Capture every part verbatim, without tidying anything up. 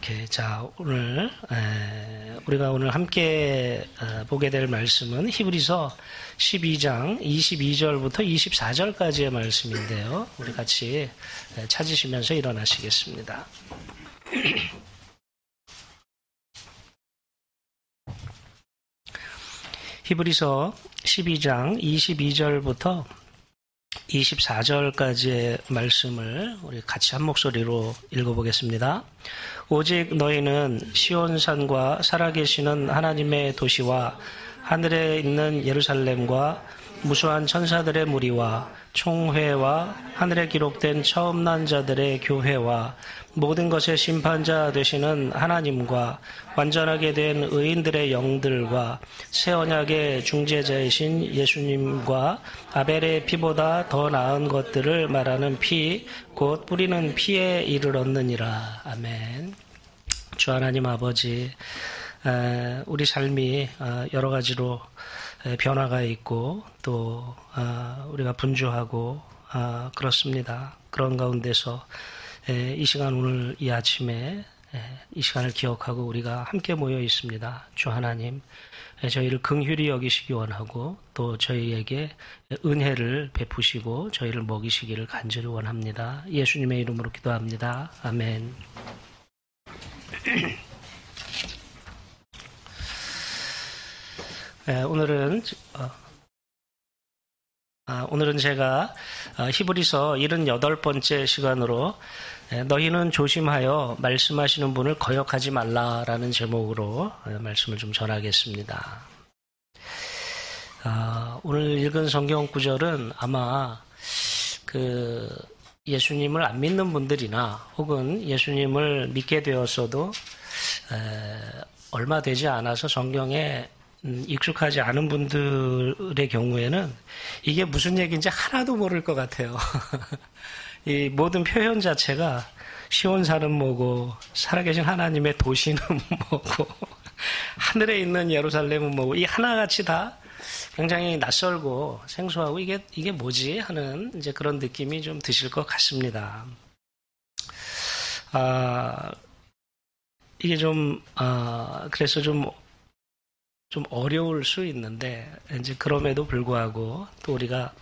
오케이. 자, 오늘 에, 우리가 오늘 함께 에, 보게 될 말씀은 히브리서 십이 장 이십이 절부터 이십사 절까지의 말씀인데요. 우리 같이 에, 찾으시면서 일어나시겠습니다. 히브리서 십이 장 이십이 절부터 이십사 절까지의 말씀을 우리 같이 한 목소리로 읽어보겠습니다. 오직 너희는 시온산과 살아계시는 하나님의 도시와 하늘에 있는 예루살렘과 무수한 천사들의 무리와 총회와 하늘에 기록된 처음 난 자들의 교회와 모든 것의 심판자 되시는 하나님과 완전하게 된 의인들의 영들과 새 언약의 중재자이신 예수님과 아벨의 피보다 더 나은 것들을 말하는 피, 곧 뿌리는 피에 이를 얻느니라. 아멘. 주 하나님 아버지, 우리 삶이 여러 가지로 변화가 있고 또 우리가 분주하고 그렇습니다. 그런 가운데서 이 시간 오늘 이 아침에 이 시간을 기억하고 우리가 함께 모여 있습니다. 주 하나님, 저희를 긍휼히 여기시기 원하고 또 저희에게 은혜를 베푸시고 저희를 먹이시기를 간절히 원합니다. 예수님의 이름으로 기도합니다. 아멘. 네, 오늘은 어, 아, 오늘은 제가 어, 히브리서 칠십팔 번째 시간으로 에, 너희는 조심하여 말씀하시는 분을 거역하지 말라라는 제목으로 에, 말씀을 좀 전하겠습니다. 아, 오늘 읽은 성경 구절은 아마 그 예수님을 안 믿는 분들이나 혹은 예수님을 믿게 되었어도 에, 얼마 되지 않아서 성경에 익숙하지 않은 분들의 경우에는 이게 무슨 얘기인지 하나도 모를 것 같아요. 이 모든 표현 자체가 시온산은 뭐고 살아계신 하나님의 도시는 뭐고 하늘에 있는 예루살렘은 뭐고 이 하나같이 다 굉장히 낯설고 생소하고 이게 이게 뭐지 하는 이제 그런 느낌이 좀 드실 것 같습니다. 아 이게 좀 아 그래서 좀 좀 어려울 수 있는데, 이제 그럼에도 불구하고 또 우리가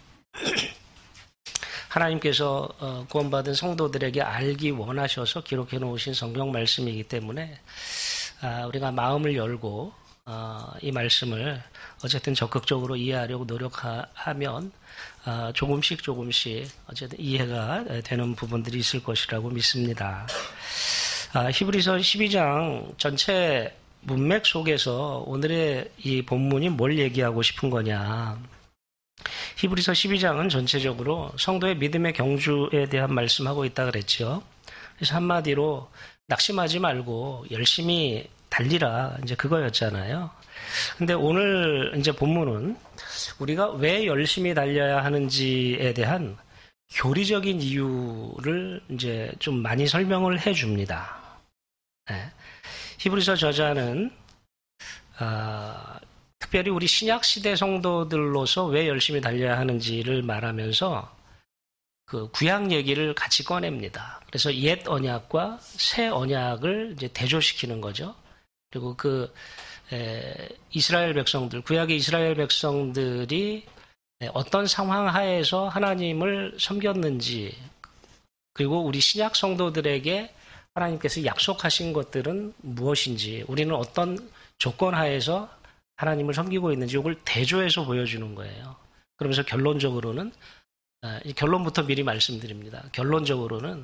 하나님께서 구원받은 성도들에게 알기 원하셔서 기록해 놓으신 성경 말씀이기 때문에 우리가 마음을 열고 이 말씀을 어쨌든 적극적으로 이해하려고 노력하면 조금씩 조금씩 어쨌든 이해가 되는 부분들이 있을 것이라고 믿습니다. 히브리서 십이 장 전체 문맥 속에서 오늘의 이 본문이 뭘 얘기하고 싶은 거냐. 히브리서 십이 장은 전체적으로 성도의 믿음의 경주에 대한 말씀하고 있다 그랬죠. 그래서 한마디로 낙심하지 말고 열심히 달리라. 이제 그거였잖아요. 근데 오늘 이제 본문은 우리가 왜 열심히 달려야 하는지에 대한 교리적인 이유를 이제 좀 많이 설명을 해 줍니다. 네. 히브리서 저자는 어, 특별히 우리 신약시대 성도들로서 왜 열심히 달려야 하는지를 말하면서 그 구약 얘기를 같이 꺼냅니다. 그래서 옛 언약과 새 언약을 이제 대조시키는 거죠. 그리고 그 에, 이스라엘 백성들, 구약의 이스라엘 백성들이 어떤 상황 하에서 하나님을 섬겼는지, 그리고 우리 신약 성도들에게 하나님께서 약속하신 것들은 무엇인지, 우리는 어떤 조건 하에서 하나님을 섬기고 있는지 이걸 대조해서 보여주는 거예요. 그러면서 결론적으로는, 결론부터 미리 말씀드립니다. 결론적으로는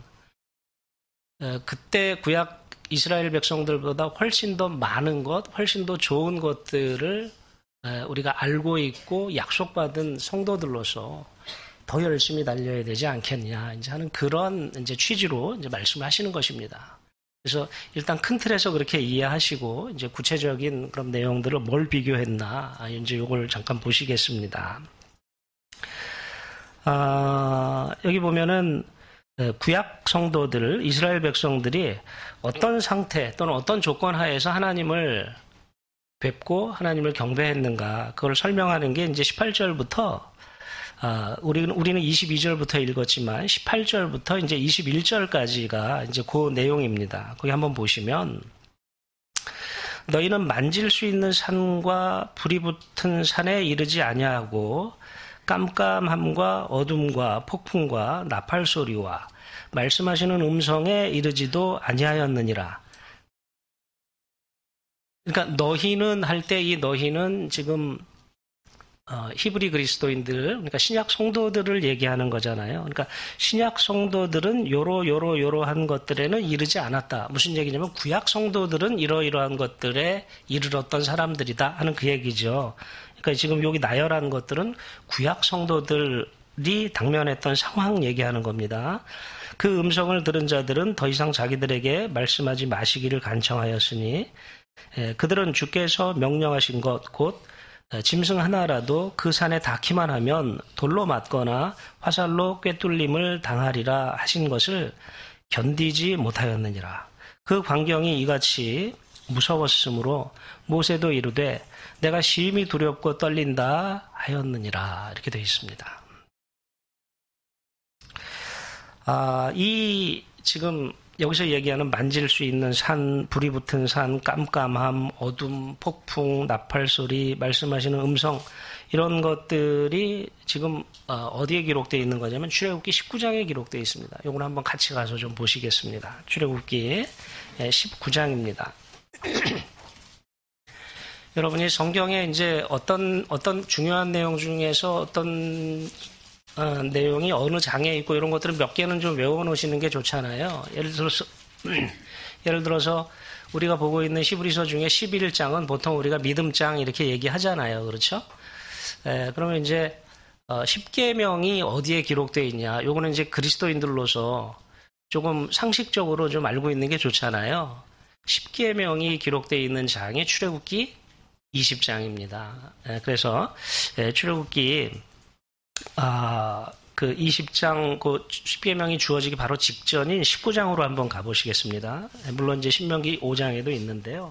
그때 구약 이스라엘 백성들보다 훨씬 더 많은 것, 훨씬 더 좋은 것들을 우리가 알고 있고 약속받은 성도들로서 더 열심히 달려야 되지 않겠냐, 이제 하는 그런 이제 취지로 이제 말씀을 하시는 것입니다. 그래서 일단 큰 틀에서 그렇게 이해하시고 이제 구체적인 그런 내용들을 뭘 비교했나, 이제 이걸 잠깐 보시겠습니다. 아, 여기 보면은 구약 성도들, 이스라엘 백성들이 어떤 상태 또는 어떤 조건 하에서 하나님을 뵙고 하나님을 경배했는가, 그걸 설명하는 게 이제 십팔 절부터 아, 우리는, 우리는 이십이 절부터 읽었지만 십팔 절부터 이제 이십일 절까지가 이제 그 내용입니다. 거기 한번 보시면, 너희는 만질 수 있는 산과 불이 붙은 산에 이르지 아니하고 깜깜함과 어둠과 폭풍과 나팔 소리와 말씀하시는 음성에 이르지도 아니하였느니라. 그러니까 너희는 할 때 이 너희는 지금 어, 히브리 그리스도인들, 그러니까 신약 성도들을 얘기하는 거잖아요. 그러니까 신약 성도들은 요로 요로 요로한 것들에는 이르지 않았다. 무슨 얘기냐면 구약 성도들은 이러이러한 것들에 이르렀던 사람들이다 하는 그 얘기죠. 그러니까 지금 여기 나열한 것들은 구약 성도들이 당면했던 상황 얘기하는 겁니다. 그 음성을 들은 자들은 더 이상 자기들에게 말씀하지 마시기를 간청하였으니 예, 그들은 주께서 명령하신 것 곧 짐승 하나라도 그 산에 닿기만 하면 돌로 맞거나 화살로 꿰뚫림을 당하리라 하신 것을 견디지 못하였느니라. 그 광경이 이같이 무서웠으므로 모세도 이르되 내가 심히 두렵고 떨린다 하였느니라. 이렇게 되어 있습니다. 아, 이 지금 여기서 얘기하는 만질 수 있는 산, 불이 붙은 산, 깜깜함, 어둠, 폭풍, 나팔 소리, 말씀하시는 음성 이런 것들이 지금 어디에 기록되어 있는 거냐면 출애굽기 십구 장에 기록되어 있습니다. 이걸 한번 같이 가서 좀 보시겠습니다. 출애굽기 십구 장입니다. 여러분이 성경에 이제 어떤 어떤 중요한 내용 중에서 어떤 어, 내용이 어느 장에 있고 이런 것들은 몇 개는 좀 외워놓으시는 게 좋잖아요. 예를 들어서 예를 들어서 우리가 보고 있는 히브리서 중에 십일 장은 보통 우리가 믿음장 이렇게 얘기하잖아요, 그렇죠? 에, 그러면 이제 어, 십계명이 어디에 기록되어 있냐? 요거는 이제 그리스도인들로서 조금 상식적으로 좀 알고 있는 게 좋잖아요. 십계명이 기록되어 있는 장이 출애굽기 이십 장입니다. 에, 그래서 에, 출애굽기 아, 그 이십 장, 그 십계명이 주어지기 바로 직전인 십구 장으로 한번 가보시겠습니다. 물론 이제 신명기 오 장에도 있는데요.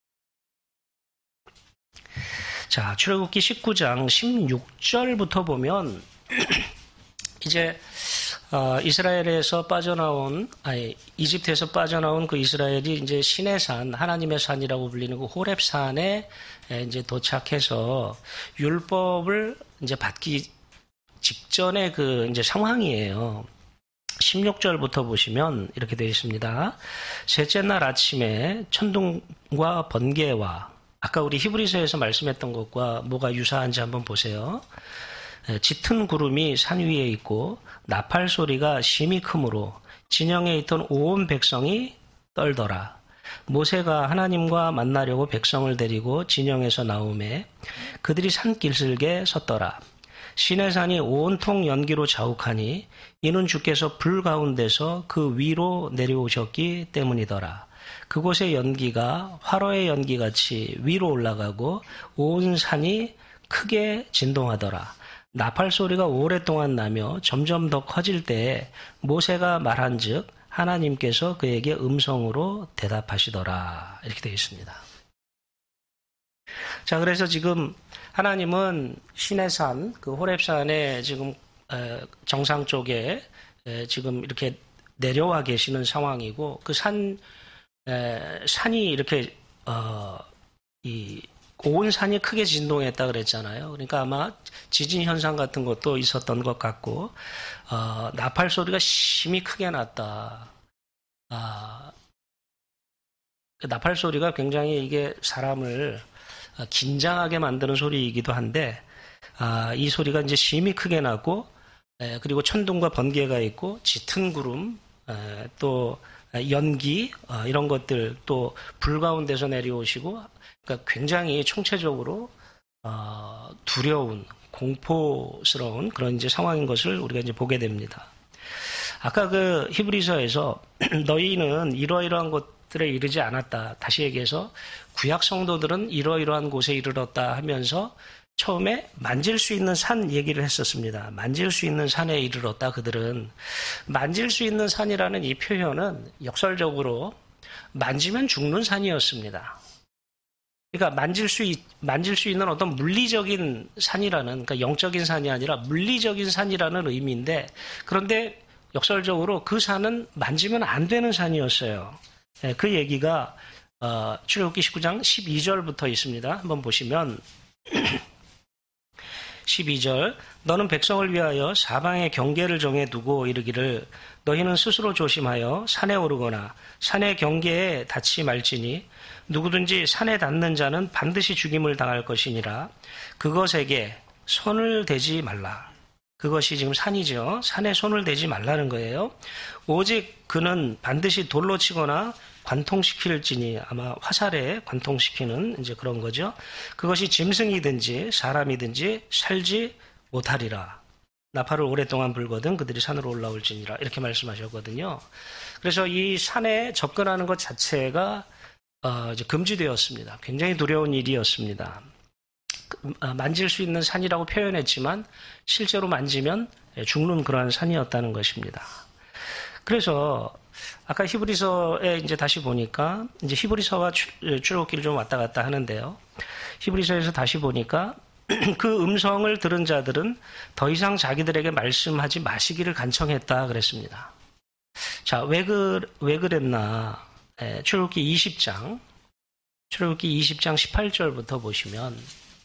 자, 출애굽기 십구 장 십육 절부터 보면 이제 어, 이스라엘에서 빠져나온, 아니 이집트에서 빠져나온 그 이스라엘이 이제 신의 산, 하나님의 산이라고 불리는 그 호렙산에 이제 도착해서 율법을 이제 받기 직전의 그 이제 상황이에요. 십육 절부터 보시면 이렇게 되어 있습니다. 셋째 날 아침에 천둥과 번개와 아까 우리 히브리서에서 말씀했던 것과 뭐가 유사한지 한번 보세요. 짙은 구름이 산 위에 있고 나팔 소리가 심히 크므로 진영에 있던 온 백성이 떨더라. 모세가 하나님과 만나려고 백성을 데리고 진영에서 나오매 그들이 산길슬게 섰더라. 시내산이 온통 연기로 자욱하니 이는 주께서 불 가운데서 그 위로 내려오셨기 때문이더라. 그곳의 연기가 화로의 연기같이 위로 올라가고 온 산이 크게 진동하더라. 나팔 소리가 오랫동안 나며 점점 더 커질 때에 모세가 말한즉 하나님께서 그에게 음성으로 대답하시더라. 이렇게 되어 있습니다. 자, 그래서 지금 하나님은 시내산, 그 호렙산에 지금 정상 쪽에 지금 이렇게 내려와 계시는 상황이고 그 산, 산이 이렇게 어, 이 온 산이 크게 진동했다 그랬잖아요. 그러니까 아마 지진 현상 같은 것도 있었던 것 같고 어, 나팔 소리가 심히 크게 났다. 아, 그 나팔 소리가 굉장히 이게 사람을 긴장하게 만드는 소리이기도 한데 아, 이 소리가 이제 심히 크게 나고 에, 그리고 천둥과 번개가 있고 짙은 구름 에, 또 연기 어, 이런 것들 또 불 가운데서 내려오시고 그러니까 굉장히 총체적으로 어, 두려운 공포스러운 그런 이제 상황인 것을 우리가 이제 보게 됩니다. 아까 그 히브리서에서 너희는 이러이러한 것들에 이르지 않았다. 다시 얘기해서 구약 성도들은 이러이러한 곳에 이르렀다 하면서 처음에 만질 수 있는 산 얘기를 했었습니다. 만질 수 있는 산에 이르렀다. 그들은 만질 수 있는 산이라는 이 표현은 역설적으로 만지면 죽는 산이었습니다. 그러니까 만질 수, 있, 만질 수 있는 어떤 물리적인 산이라는, 그러니까 영적인 산이 아니라 물리적인 산이라는 의미인데, 그런데 역설적으로 그 산은 만지면 안 되는 산이었어요. 예, 그 얘기가 어, 출애굽기 십구 장 십이 절부터 있습니다. 한번 보시면 십이 절 너는 백성을 위하여 사방에 경계를 정해 두고 이르기를 너희는 스스로 조심하여 산에 오르거나 산의 경계에 닿지 말지니 누구든지 산에 닿는 자는 반드시 죽임을 당할 것이니라. 그것에게 손을 대지 말라. 그것이 지금 산이죠. 산에 손을 대지 말라는 거예요. 오직 그는 반드시 돌로 치거나 관통시킬지니, 아마 화살에 관통시키는 이제 그런 거죠. 그것이 짐승이든지 사람이든지 살지 못하리라. 나팔을 오랫동안 불거든 그들이 산으로 올라올지니라. 이렇게 말씀하셨거든요. 그래서 이 산에 접근하는 것 자체가 어, 이제 금지되었습니다. 굉장히 두려운 일이었습니다. 만질 수 있는 산이라고 표현했지만 실제로 만지면 죽는 그러한 산이었다는 것입니다. 그래서 아까 히브리서에 이제 다시 보니까 이제 히브리서와 출애굽기를 좀 왔다 갔다 하는데요. 히브리서에서 다시 보니까 그 음성을 들은 자들은 더 이상 자기들에게 말씀하지 마시기를 간청했다 그랬습니다. 자, 왜, 그, 왜 그랬나? 예, 출애굽기 이십 장, 출애굽기 이십 장 십팔 절부터 보시면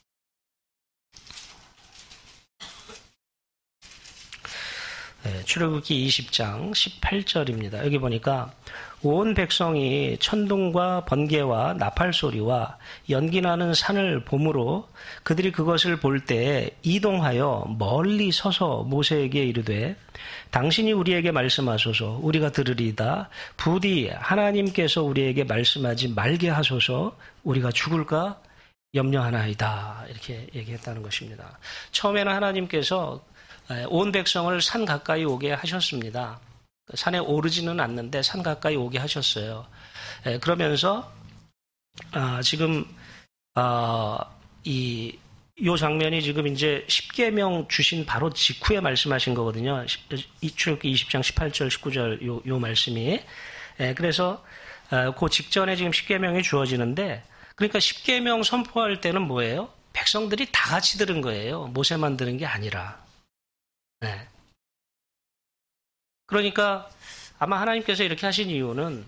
네, 출애굽기 이십 장 십팔 절입니다. 여기 보니까 온 백성이 천둥과 번개와 나팔 소리와 연기 나는 산을 보므로 그들이 그것을 볼 때 이동하여 멀리 서서 모세에게 이르되 당신이 우리에게 말씀하소서 우리가 들으리이다. 부디 하나님께서 우리에게 말씀하지 말게 하소서 우리가 죽을까 염려하나이다. 이렇게 얘기했다는 것입니다. 처음에는 하나님께서 온 백성을 산 가까이 오게 하셨습니다. 산에 오르지는 않는데 산 가까이 오게 하셨어요. 그러면서 지금 이 요 장면이 지금 이제 십계명 주신 바로 직후에 말씀하신 거거든요. 출애굽기 이십 장 십팔 절 십구 절 요, 요 말씀이. 그래서 그 직전에 지금 십계명이 주어지는데 그러니까 십계명 선포할 때는 뭐예요? 백성들이 다 같이 들은 거예요. 모세만 들은 게 아니라. 네. 그러니까 아마 하나님께서 이렇게 하신 이유는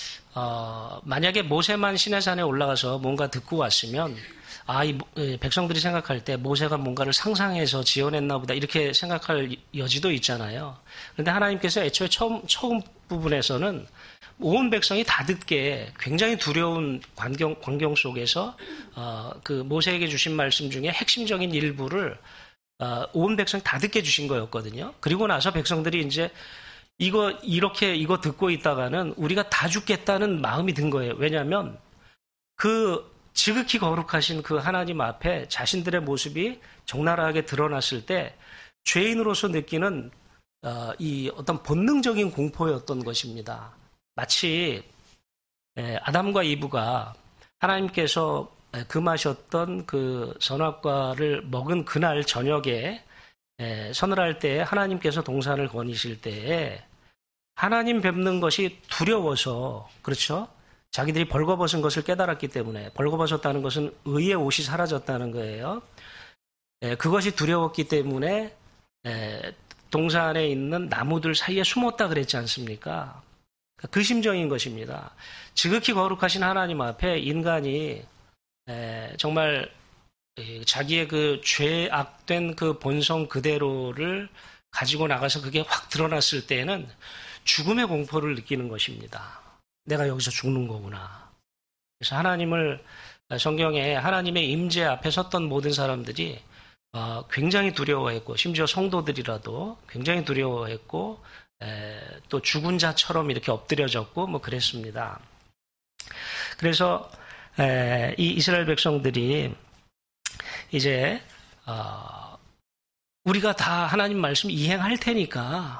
어, 만약에 모세만 시내산에 올라가서 뭔가 듣고 왔으면 아, 이 백성들이 생각할 때 모세가 뭔가를 상상해서 지어냈나 보다 이렇게 생각할 여지도 있잖아요. 그런데 하나님께서 애초에 처음, 처음 부분에서는 온 백성이 다 듣게 굉장히 두려운 광경, 광경 속에서 어, 그 모세에게 주신 말씀 중에 핵심적인 일부를 어, 온 백성이 다 듣게 주신 거였거든요. 그리고 나서 백성들이 이제 이거 이렇게 이거 듣고 있다가는 우리가 다 죽겠다는 마음이 든 거예요. 왜냐하면 그 지극히 거룩하신 그 하나님 앞에 자신들의 모습이 적나라하게 드러났을 때 죄인으로서 느끼는 어, 이 어떤 본능적인 공포였던 것입니다. 마치 에, 아담과 이브가 하나님께서 금하셨던 그 선악과를 먹은 그날 저녁에 에, 서늘할 때에 하나님께서 동산을 거니실 때에 하나님 뵙는 것이 두려워서 그렇죠? 자기들이 벌거벗은 것을 깨달았기 때문에 벌거벗었다는 것은 의의 옷이 사라졌다는 거예요. 에, 그것이 두려웠기 때문에 에, 동산에 있는 나무들 사이에 숨었다 그랬지 않습니까? 그 심정인 것입니다. 지극히 거룩하신 하나님 앞에 인간이 에, 정말 자기의 그 죄악된 그 본성 그대로를 가지고 나가서 그게 확 드러났을 때에는 죽음의 공포를 느끼는 것입니다. 내가 여기서 죽는 거구나. 그래서 하나님을 성경에 하나님의 임재 앞에 섰던 모든 사람들이 어, 굉장히 두려워했고 심지어 성도들이라도 굉장히 두려워했고 에, 또 죽은 자처럼 이렇게 엎드려졌고 뭐 그랬습니다. 그래서 에, 이 이스라엘 백성들이 이제 어, 우리가 다 하나님 말씀 이행할 테니까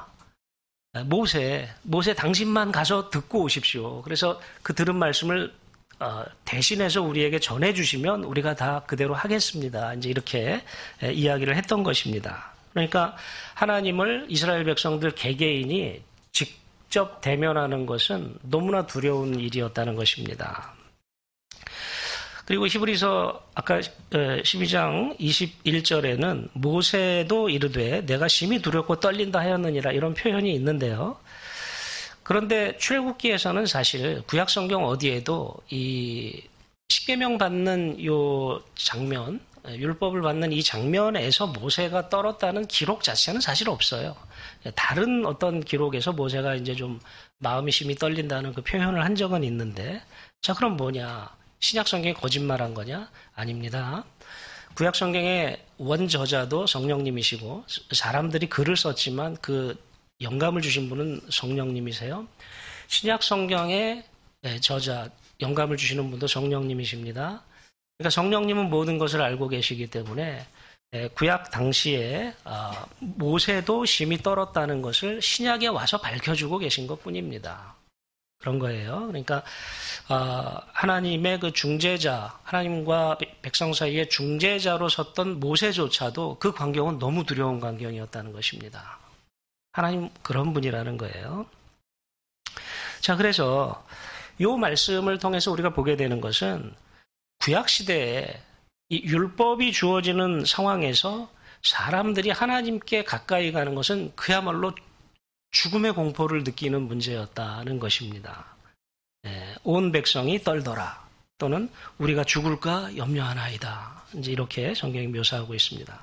모세, 모세 당신만 가서 듣고 오십시오. 그래서 그 들은 말씀을 어, 대신해서 우리에게 전해주시면 우리가 다 그대로 하겠습니다. 이제 이렇게 에, 이야기를 했던 것입니다. 그러니까 하나님을 이스라엘 백성들 개개인이 직접 대면하는 것은 너무나 두려운 일이었다는 것입니다. 그리고 히브리서 아까 십이 장 이십일 절에는 모세도 이르되 내가 심히 두렵고 떨린다 하였느니라 이런 표현이 있는데요. 그런데 출애굽기에서는 사실 구약 성경 어디에도 이 십계명 받는 요 장면, 율법을 받는 이 장면에서 모세가 떨었다는 기록 자체는 사실 없어요. 다른 어떤 기록에서 모세가 이제 좀 마음이 심히 떨린다는 그 표현을 한 적은 있는데, 자, 그럼 뭐냐? 신약 성경이 거짓말한 거냐? 아닙니다. 구약 성경의 원저자도 성령님이시고 사람들이 글을 썼지만 그 영감을 주신 분은 성령님이세요. 신약 성경의 저자, 영감을 주시는 분도 성령님이십니다. 그러니까 성령님은 모든 것을 알고 계시기 때문에 구약 당시에 모세도 심히 떨었다는 것을 신약에 와서 밝혀주고 계신 것뿐입니다. 그런 거예요. 그러니까 하나님의 그 중재자, 하나님과 백성 사이의 중재자로 섰던 모세조차도 그 광경은 너무 두려운 광경이었다는 것입니다. 하나님 그런 분이라는 거예요. 자, 그래서 이 말씀을 통해서 우리가 보게 되는 것은 구약 시대에 이 율법이 주어지는 상황에서 사람들이 하나님께 가까이 가는 것은 그야말로 죽음의 공포를 느끼는 문제였다는 것입니다. 네, 온 백성이 떨더라 또는 우리가 죽을까 염려하나이다. 이제 이렇게 성경이 묘사하고 있습니다.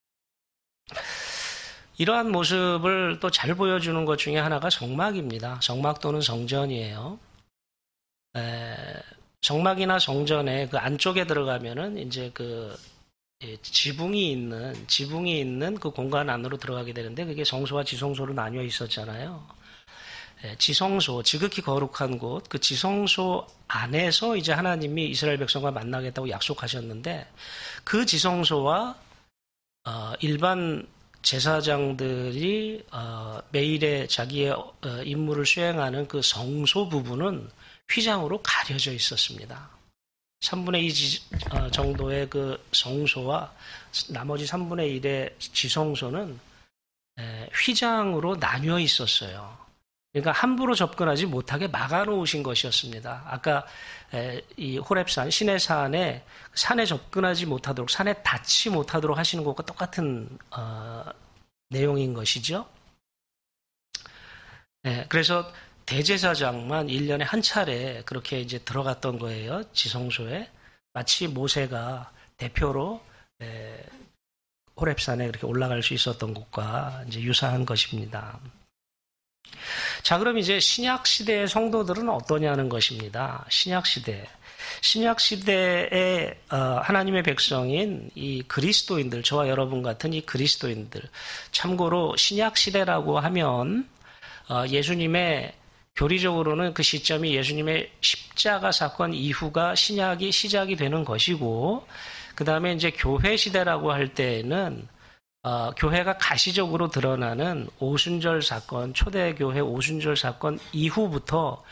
이러한 모습을 또 잘 보여주는 것 중에 하나가 성막입니다. 성막 또는 성전이에요. 에, 성막이나 성전의 그 안쪽에 들어가면은 이제 그 예, 지붕이 있는 지붕이 있는 그 공간 안으로 들어가게 되는데 그게 성소와 지성소로 나뉘어 있었잖아요. 예, 지성소, 지극히 거룩한 곳, 그 지성소 안에서 이제 하나님이 이스라엘 백성과 만나겠다고 약속하셨는데 그 지성소와 어, 일반 제사장들이 어, 매일의 자기의 어, 임무를 수행하는 그 성소 부분은 휘장으로 가려져 있었습니다. 삼분의 이 지, 어, 정도의 그 성소와 나머지 삼분의 일의 지성소는 에, 휘장으로 나뉘어 있었어요. 그러니까 함부로 접근하지 못하게 막아놓으신 것이었습니다. 아까 에, 이 호렙산, 시내산에 산에 접근하지 못하도록, 산에 닿지 못하도록 하시는 것과 똑같은 어, 내용인 것이죠. 에, 그래서 대제사장만 일 년에 한 차례 그렇게 이제 들어갔던 거예요. 지성소에. 마치 모세가 대표로 에, 호렙산에 그렇게 올라갈 수 있었던 것과 이제 유사한 것입니다. 자, 그럼 이제 신약 시대의 성도들은 어떠냐는 것입니다. 신약 시대. 신약 시대의 어, 하나님의 백성인 이 그리스도인들, 저와 여러분 같은 이 그리스도인들. 참고로 신약 시대라고 하면 어, 예수님의 교리적으로는 그 시점이 예수님의 십자가 사건 이후가 신약이 시작이 되는 것이고, 그 다음에 이제 교회 시대라고 할 때에는 어, 교회가 가시적으로 드러나는 오순절 사건, 초대교회 오순절 사건 이후부터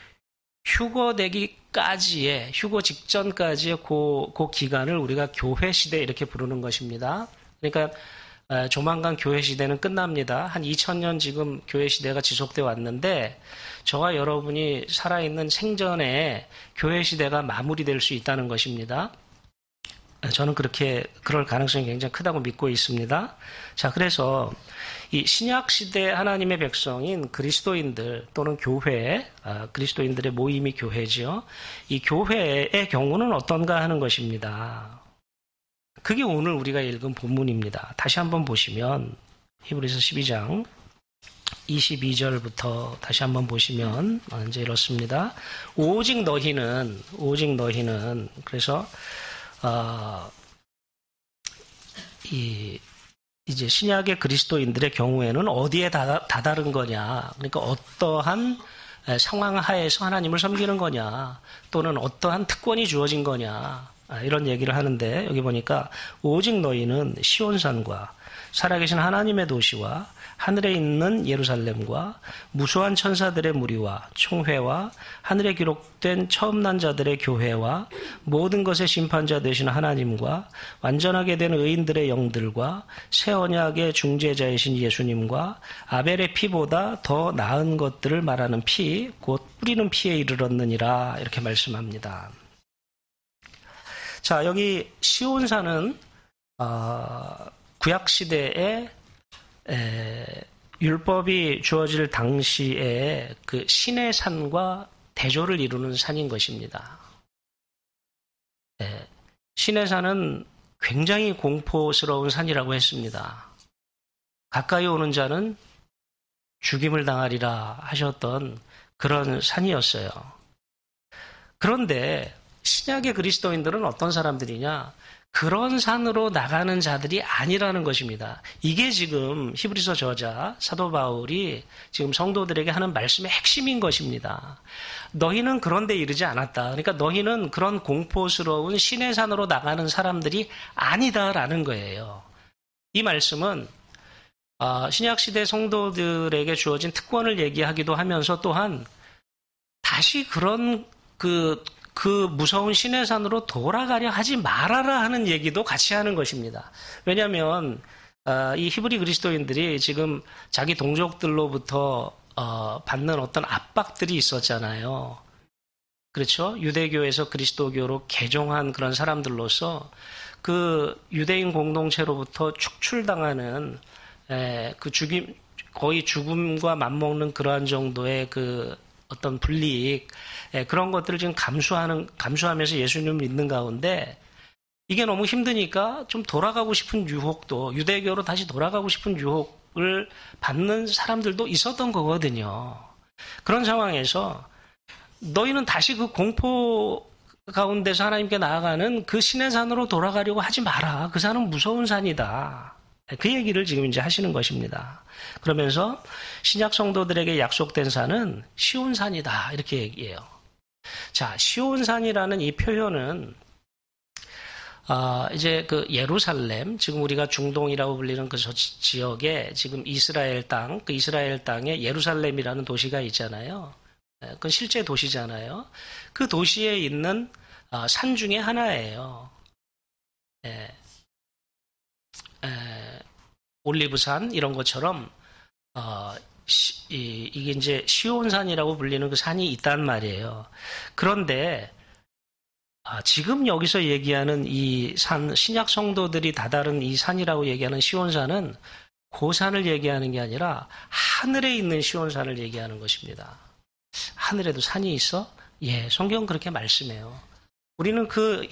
휴거되기까지의, 휴거 직전까지의 그, 그 기간을 우리가 교회 시대 이렇게 부르는 것입니다. 그러니까 어, 조만간 교회 시대는 끝납니다. 한 이천 년 지금 교회 시대가 지속되어 왔는데 저와 여러분이 살아있는 생전에 교회 시대가 마무리될 수 있다는 것입니다. 저는 그렇게 그럴 가능성이 굉장히 크다고 믿고 있습니다. 자, 그래서 이 신약 시대 하나님의 백성인 그리스도인들 또는 교회, 아, 그리스도인들의 모임이 교회지요. 이 교회의 경우는 어떤가 하는 것입니다. 그게 오늘 우리가 읽은 본문입니다. 다시 한번 보시면 히브리서 십이 장 이십이 절부터 다시 한번 보시면 이제 이렇습니다. 오직 너희는 오직 너희는 그래서 어, 이 이제 신약의 그리스도인들의 경우에는 어디에 다, 다다른 거냐? 그러니까 어떠한 상황 하에서 하나님을 섬기는 거냐? 또는 어떠한 특권이 주어진 거냐? 이런 얘기를 하는데 여기 보니까 오직 너희는 시온산과 살아계신 하나님의 도시와 하늘에 있는 예루살렘과 무수한 천사들의 무리와 총회와 하늘에 기록된 처음 난 자들의 교회와 모든 것의 심판자 되신 하나님과 완전하게 된 의인들의 영들과 새 언약의 중재자이신 예수님과 아벨의 피보다 더 나은 것들을 말하는 피, 곧 뿌리는 피에 이르렀느니라 이렇게 말씀합니다. 자, 여기 시온산은 어, 구약 시대에 에, 율법이 주어질 당시에 그 신의 산과 대조를 이루는 산인 것입니다. 에, 신의 산은 굉장히 공포스러운 산이라고 했습니다. 가까이 오는 자는 죽임을 당하리라 하셨던 그런 산이었어요. 그런데 신약의 그리스도인들은 어떤 사람들이냐? 그런 산으로 나가는 자들이 아니라는 것입니다. 이게 지금 히브리서 저자 사도 바울이 지금 성도들에게 하는 말씀의 핵심인 것입니다. 너희는 그런 데 이르지 않았다. 그러니까 너희는 그런 공포스러운 신의 산으로 나가는 사람들이 아니다라는 거예요. 이 말씀은 신약시대 성도들에게 주어진 특권을 얘기하기도 하면서 또한 다시 그런 그 그 무서운 신의 산으로 돌아가려 하지 말아라 하는 얘기도 같이 하는 것입니다. 왜냐하면 이 히브리 그리스도인들이 지금 자기 동족들로부터 받는 어떤 압박들이 있었잖아요. 그렇죠? 유대교에서 그리스도교로 개종한 그런 사람들로서 그 유대인 공동체로부터 축출당하는 그 죽임, 거의 죽음과 맞먹는 그러한 정도의 그 어떤 불이익, 그런 것들을 지금 감수하는, 감수하면서 예수님을 믿는 가운데 이게 너무 힘드니까 좀 돌아가고 싶은 유혹도, 유대교로 다시 돌아가고 싶은 유혹을 받는 사람들도 있었던 거거든요. 그런 상황에서 너희는 다시 그 공포 가운데서 하나님께 나아가는 그 신의 산으로 돌아가려고 하지 마라. 그 산은 무서운 산이다. 그 얘기를 지금 이제 하시는 것입니다. 그러면서 신약 성도들에게 약속된 산은 시온산이다. 이렇게 얘기해요. 자, 시온산이라는 이 표현은 아, 이제 그 예루살렘, 지금 우리가 중동이라고 불리는 그 지역에 지금 이스라엘 땅, 그 이스라엘 땅에 예루살렘이라는 도시가 있잖아요. 그건 실제 도시잖아요. 그 도시에 있는 산 중에 하나예요. 예. 에, 올리브산 이런 것처럼 어, 시, 이, 이게 이제 시온산이라고 불리는 그 산이 있단 말이에요. 그런데 아, 지금 여기서 얘기하는 이 산, 신약 성도들이 다다른 이 산이라고 얘기하는 시온산은 그 산을 얘기하는 게 아니라 하늘에 있는 시온산을 얘기하는 것입니다. 하늘에도 산이 있어? 예, 성경은 그렇게 말씀해요. 우리는 그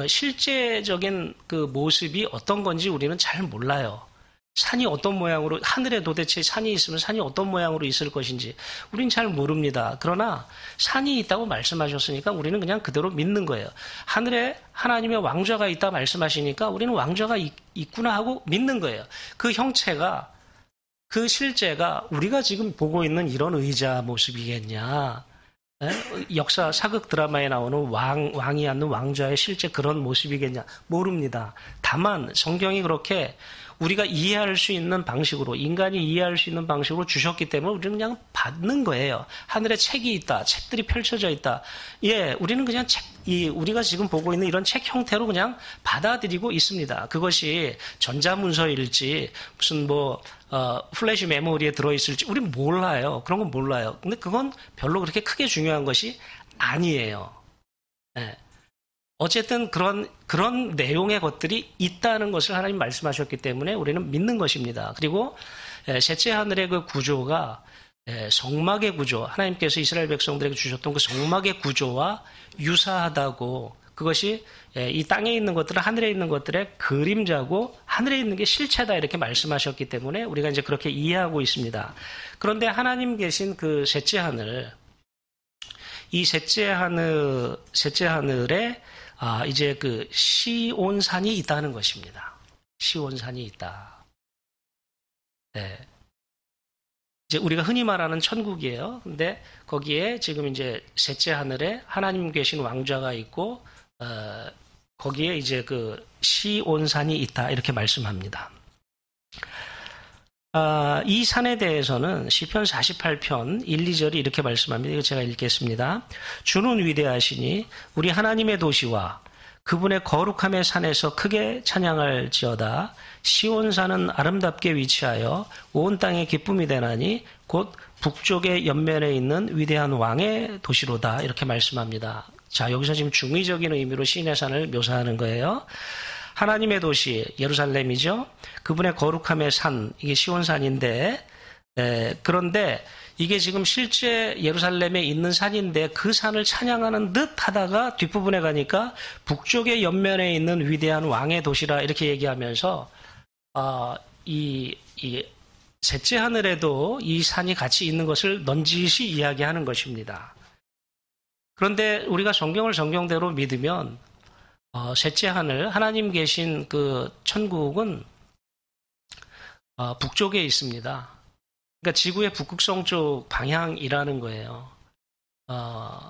실제적인 그 모습이 어떤 건지 우리는 잘 몰라요. 산이 어떤 모양으로, 하늘에 도대체 산이 있으면 산이 어떤 모양으로 있을 것인지 우리는 잘 모릅니다. 그러나 산이 있다고 말씀하셨으니까 우리는 그냥 그대로 믿는 거예요. 하늘에 하나님의 왕좌가 있다 말씀하시니까 우리는 왕좌가 있, 있구나 하고 믿는 거예요. 그 형체가, 그 실제가 우리가 지금 보고 있는 이런 의자 모습이겠냐. 에? 역사 사극 드라마에 나오는 왕, 왕이 앉는 왕좌의 실제 그런 모습이겠냐. 모릅니다. 다만 성경이 그렇게 우리가 이해할 수 있는 방식으로, 인간이 이해할 수 있는 방식으로 주셨기 때문에 우리는 그냥 받는 거예요. 하늘에 책이 있다. 책들이 펼쳐져 있다. 예, 우리는 그냥 책, 이, 우리가 지금 보고 있는 이런 책 형태로 그냥 받아들이고 있습니다. 그것이 전자문서일지, 무슨 뭐, 어, 플래시 메모리에 들어있을지, 우린 몰라요. 그런 건 몰라요. 근데 그건 별로 그렇게 크게 중요한 것이 아니에요. 예. 어쨌든 그런, 그런 내용의 것들이 있다는 것을 하나님 말씀하셨기 때문에 우리는 믿는 것입니다. 그리고 셋째 하늘의 그 구조가 성막의 구조, 하나님께서 이스라엘 백성들에게 주셨던 그 성막의 구조와 유사하다고, 그것이 이 땅에 있는 것들은 하늘에 있는 것들의 그림자고 하늘에 있는 게 실체다 이렇게 말씀하셨기 때문에 우리가 이제 그렇게 이해하고 있습니다. 그런데 하나님 계신 그 셋째 하늘, 이 셋째 하늘, 셋째 하늘에 아, 이제 그 시온산이 있다는 것입니다. 시온산이 있다. 네. 이제 우리가 흔히 말하는 천국이에요. 근데 거기에 지금 이제 셋째 하늘에 하나님 계신 왕좌가 있고, 어, 거기에 이제 그 시온산이 있다. 이렇게 말씀합니다. 아, 이 산에 대해서는 시편 사십팔 편 일, 이 절이 이렇게 말씀합니다. 이거 제가 읽겠습니다. 주는 위대하시니 우리 하나님의 도시와 그분의 거룩함의 산에서 크게 찬양할지어다. 시온산은 아름답게 위치하여 온 땅에 기쁨이 되나니 곧 북쪽의 옆면에 있는 위대한 왕의 도시로다. 이렇게 말씀합니다. 자, 여기서 지금 중의적인 의미로 시인의 산을 묘사하는 거예요. 하나님의 도시 예루살렘이죠. 그분의 거룩함의 산, 이게 시온산인데, 에, 그런데 이게 지금 실제 예루살렘에 있는 산인데 그 산을 찬양하는 듯 하다가 뒷부분에 가니까 북쪽의 옆면에 있는 위대한 왕의 도시라 이렇게 얘기하면서 어, 이, 이 셋째 하늘에도 이 산이 같이 있는 것을 넌지시 이야기하는 것입니다. 그런데 우리가 성경을 성경대로 믿으면 어, 셋째 하늘, 하나님 계신 그 천국은 어, 북쪽에 있습니다. 그러니까 지구의 북극성 쪽 방향이라는 거예요. 어,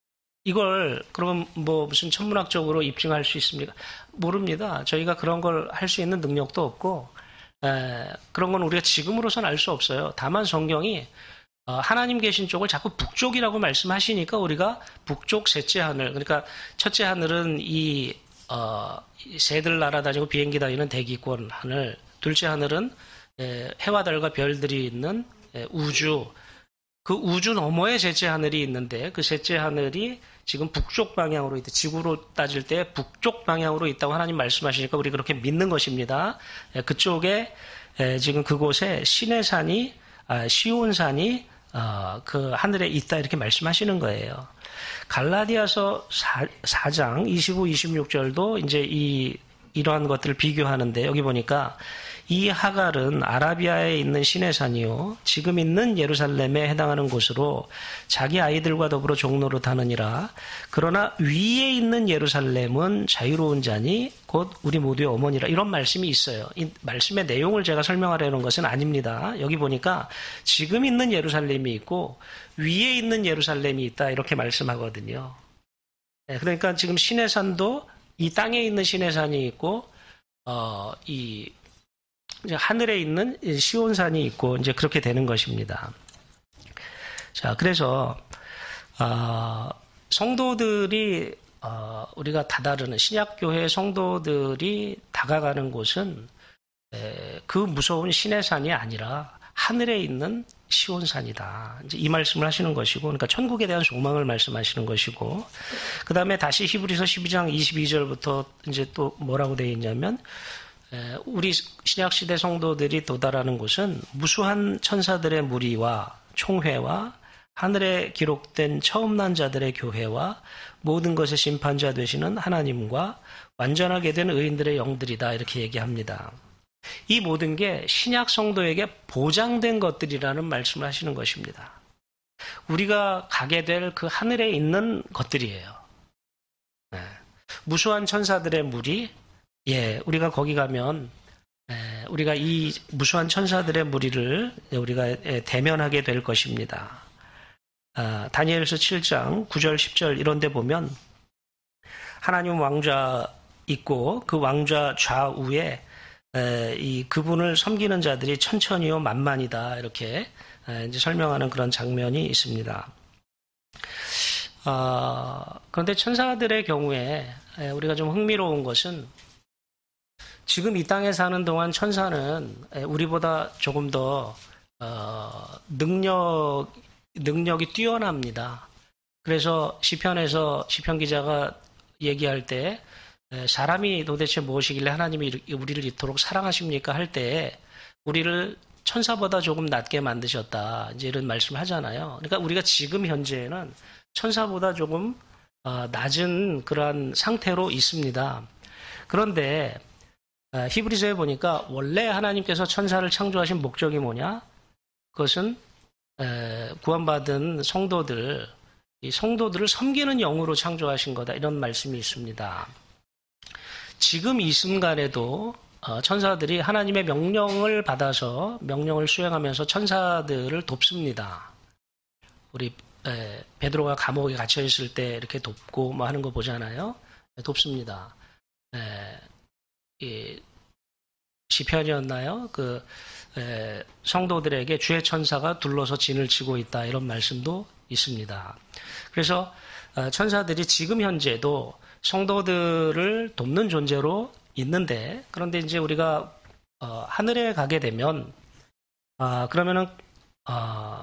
이걸 그러면 뭐 무슨 천문학적으로 입증할 수 있습니까? 모릅니다. 저희가 그런 걸 할 수 있는 능력도 없고 에, 그런 건 우리가 지금으로선 알 수 없어요. 다만 성경이 어, 하나님 계신 쪽을 자꾸 북쪽이라고 말씀하시니까 우리가 북쪽 셋째 하늘, 그러니까 첫째 하늘은 이 어, 새들 날아다니고 비행기 다니는 대기권 하늘, 둘째 하늘은 에, 해와 달과 별들이 있는 에, 우주, 그 우주 너머에 셋째 하늘이 있는데 그 셋째 하늘이 지금 북쪽 방향으로 있다. 지구로 따질 때 북쪽 방향으로 있다고 하나님 말씀하시니까 우리 그렇게 믿는 것입니다. 에, 그쪽에 에, 지금 그곳에 시내산이 아, 시온산이 어, 그 하늘에 있다 이렇게 말씀하시는 거예요. 갈라디아서 사 장 이십오, 이십육 절도 이제 이 이러한 것들을 비교하는데 여기 보니까 이 하갈은 아라비아에 있는 시내산이요 지금 있는 예루살렘에 해당하는 곳으로 자기 아이들과 더불어 종로로 타느니라. 그러나 위에 있는 예루살렘은 자유로운 자니 곧 우리 모두의 어머니라. 이런 말씀이 있어요. 이 말씀의 내용을 제가 설명하려는 것은 아닙니다. 여기 보니까 지금 있는 예루살렘이 있고 위에 있는 예루살렘이 있다 이렇게 말씀하거든요. 그러니까 지금 시내산도 이 땅에 있는 시내산이 있고 어, 이 이제 하늘에 있는 시온산이 있고 이제 그렇게 되는 것입니다. 자, 그래서 어, 성도들이 어, 우리가 다다르는 신약교회 성도들이 다가가는 곳은 에, 그 무서운 시내산이 아니라 하늘에 있는 시온산이다. 이제 이 말씀을 하시는 것이고, 그러니까 천국에 대한 소망을 말씀하시는 것이고, 그 다음에 다시 히브리서 십이 장 이십이 절부터 이제 또 뭐라고 되어 있냐면, 우리 신약시대 성도들이 도달하는 곳은 무수한 천사들의 무리와 총회와 하늘에 기록된 처음 난 자들의 교회와 모든 것의 심판자 되시는 하나님과 완전하게 된 의인들의 영들이다 이렇게 얘기합니다. 이 모든 게 신약 성도에게 보장된 것들이라는 말씀을 하시는 것입니다. 우리가 가게 될 그 하늘에 있는 것들이에요. 네. 무수한 천사들의 무리, 예, 우리가 거기 가면 에, 우리가 이 무수한 천사들의 무리를 우리가 대면하게 될 것입니다. 아, 다니엘서 칠 장 구 절 십 절 이런 데 보면 하나님 왕좌 있고 그 왕좌 좌우에 에, 이 그분을 섬기는 자들이 천천히요 만만이다 이렇게 에, 이제 설명하는 그런 장면이 있습니다. 아, 그런데 천사들의 경우에 에, 우리가 좀 흥미로운 것은 지금 이 땅에 사는 동안 천사는 우리보다 조금 더 어, 능력 능력이 뛰어납니다. 그래서 시편에서 시편 기자가 얘기할 때 사람이 도대체 무엇이길래 하나님이 우리를 이토록 사랑하십니까 할 때 우리를 천사보다 조금 낮게 만드셨다 이제 이런 말씀을 하잖아요. 그러니까 우리가 지금 현재는 천사보다 조금 어, 낮은 그러한 상태로 있습니다. 그런데 히브리서에 보니까 원래 하나님께서 천사를 창조하신 목적이 뭐냐? 그것은 구원받은 성도들, 이 성도들을 섬기는 영으로 창조하신 거다. 이런 말씀이 있습니다. 지금 이 순간에도 천사들이 하나님의 명령을 받아서 명령을 수행하면서 천사들을 돕습니다. 우리 베드로가 감옥에 갇혀 있을 때 이렇게 돕고 뭐 하는 거 보잖아요. 돕습니다. 이 시편이었나요? 그 에, 성도들에게 주의 천사가 둘러서 진을 치고 있다 이런 말씀도 있습니다. 그래서 어, 천사들이 지금 현재도 성도들을 돕는 존재로 있는데 그런데 이제 우리가 어, 하늘에 가게 되면 어, 그러면은 어,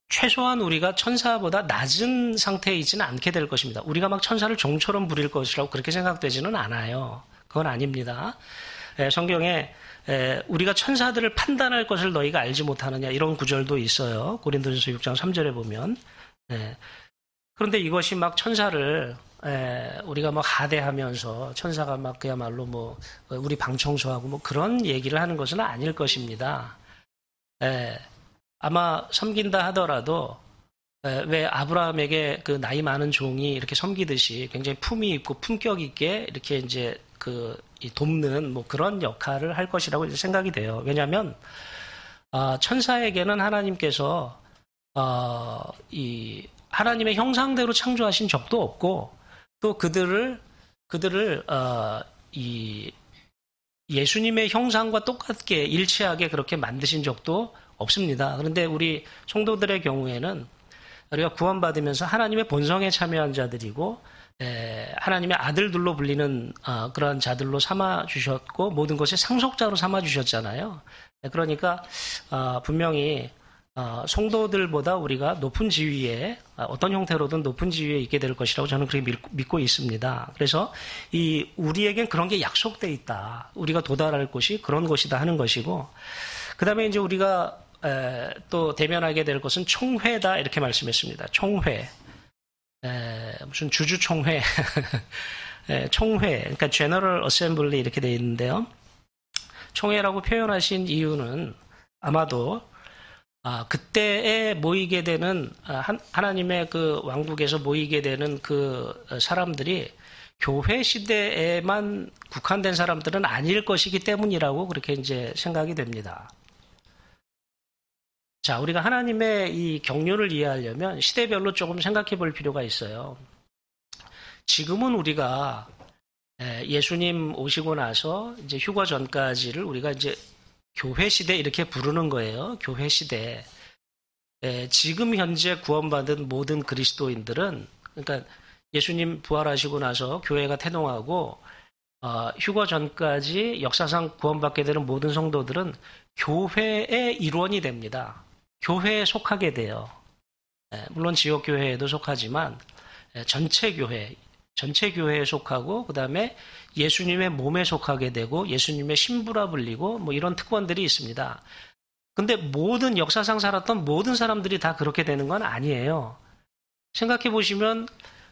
최소한 우리가 천사보다 낮은 상태에 있지는 않게 될 것입니다. 우리가 막 천사를 종처럼 부릴 것이라고 그렇게 생각되지는 않아요. 그건 아닙니다. 에, 성경에 에, 우리가 천사들을 판단할 것을 너희가 알지 못하느냐 이런 구절도 있어요. 고린도전서 육 장 삼 절에 보면. 에, 그런데 이것이 막 천사를 에, 우리가 막 하대하면서 천사가 막 그야말로 뭐 우리 방 청소하고 뭐 그런 얘기를 하는 것은 아닐 것입니다. 에, 아마 섬긴다 하더라도 왜 아브라함에게 그 나이 많은 종이 이렇게 섬기듯이 굉장히 품위 있고 품격 있게 이렇게 이제 그 돕는 뭐 그런 역할을 할 것이라고 생각이 돼요. 왜냐하면 어, 천사에게는 하나님께서 어, 이 하나님의 형상대로 창조하신 적도 없고 또 그들을 그들을 어, 이 예수님의 형상과 똑같게 일치하게 그렇게 만드신 적도 없습니다. 그런데 우리 성도들의 경우에는 우리가 구원받으면서 하나님의 본성에 참여한 자들이고 에, 하나님의 아들들로 불리는 어, 그러한 자들로 삼아주셨고 모든 것의 상속자로 삼아주셨잖아요. 그러니까 어, 분명히 어, 성도들보다 우리가 높은 지위에 어떤 형태로든 높은 지위에 있게 될 것이라고 저는 그렇게 믿고, 믿고 있습니다. 그래서 이 우리에겐 그런 게 약속돼 있다. 우리가 도달할 곳이 그런 곳이다 하는 것이고 그 다음에 이제 우리가 에, 또 대면하게 될 것은 총회다 이렇게 말씀했습니다. 총회. 에, 무슨 주주총회. 에, 총회. 그러니까 General Assembly 이렇게 되어 있는데요. 총회라고 표현하신 이유는 아마도 아, 그때에 모이게 되는 아, 하나님의 그 왕국에서 모이게 되는 그 사람들이 교회 시대에만 국한된 사람들은 아닐 것이기 때문이라고 그렇게 이제 생각이 됩니다. 자, 우리가 하나님의 이 경륜을 이해하려면 시대별로 조금 생각해 볼 필요가 있어요. 지금은 우리가 예수님 오시고 나서 이제 휴거 전까지를 우리가 이제 교회 시대 이렇게 부르는 거예요. 교회 시대. 지금 현재 구원받은 모든 그리스도인들은 그러니까 예수님 부활하시고 나서 교회가 태동하고 어, 휴거 전까지 역사상 구원받게 되는 모든 성도들은 교회의 일원이 됩니다. 교회에 속하게 돼요. 예, 물론 지역교회에도 속하지만 예, 전체 교회, 전체 교회에 속하고 그 다음에 예수님의 몸에 속하게 되고 예수님의 신부라 불리고 뭐 이런 특권들이 있습니다. 근데 모든 역사상 살았던 모든 사람들이 다 그렇게 되는 건 아니에요. 생각해 보시면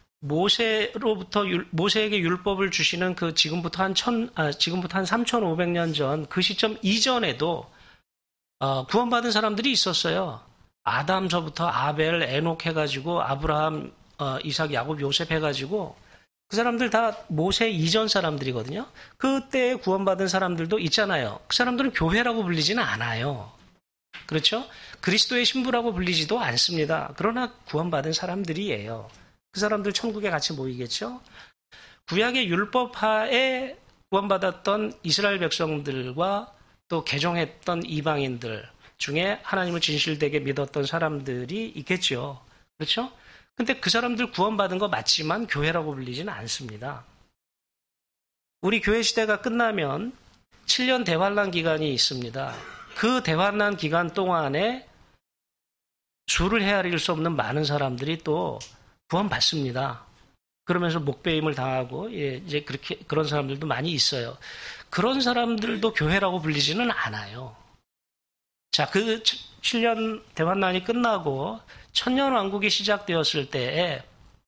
모세로부터 율, 모세에게 율법을 주시는 그 지금부터 한 천, 아, 지금부터 한 삼천오백 년 전 그 시점 이전에도 어, 구원받은 사람들이 있었어요. 아담서부터 아벨, 에녹 해가지고 아브라함, 어, 이삭, 야곱, 요셉 해가지고 그 사람들 다 모세 이전 사람들이거든요. 그때 구원받은 사람들도 있잖아요. 그 사람들은 교회라고 불리지는 않아요. 그렇죠? 그리스도의 신부라고 불리지도 않습니다. 그러나 구원받은 사람들이에요. 그 사람들 천국에 같이 모이겠죠? 구약의 율법하에 구원받았던 이스라엘 백성들과 또 개종했던 이방인들 중에 하나님을 진실되게 믿었던 사람들이 있겠죠. 그렇죠? 근데 그 사람들 구원받은 거 맞지만 교회라고 불리지는 않습니다. 우리 교회 시대가 끝나면 칠 년 대환란 기간이 있습니다. 그 대환란 기간 동안에 주를 헤아릴 수 없는 많은 사람들이 또 구원받습니다. 그러면서 목배임을 당하고 예, 이제 그렇게 그런 사람들도 많이 있어요. 그런 사람들도 교회라고 불리지는 않아요. 자, 그 칠 년 대환란이 끝나고 천년왕국이 시작되었을 때에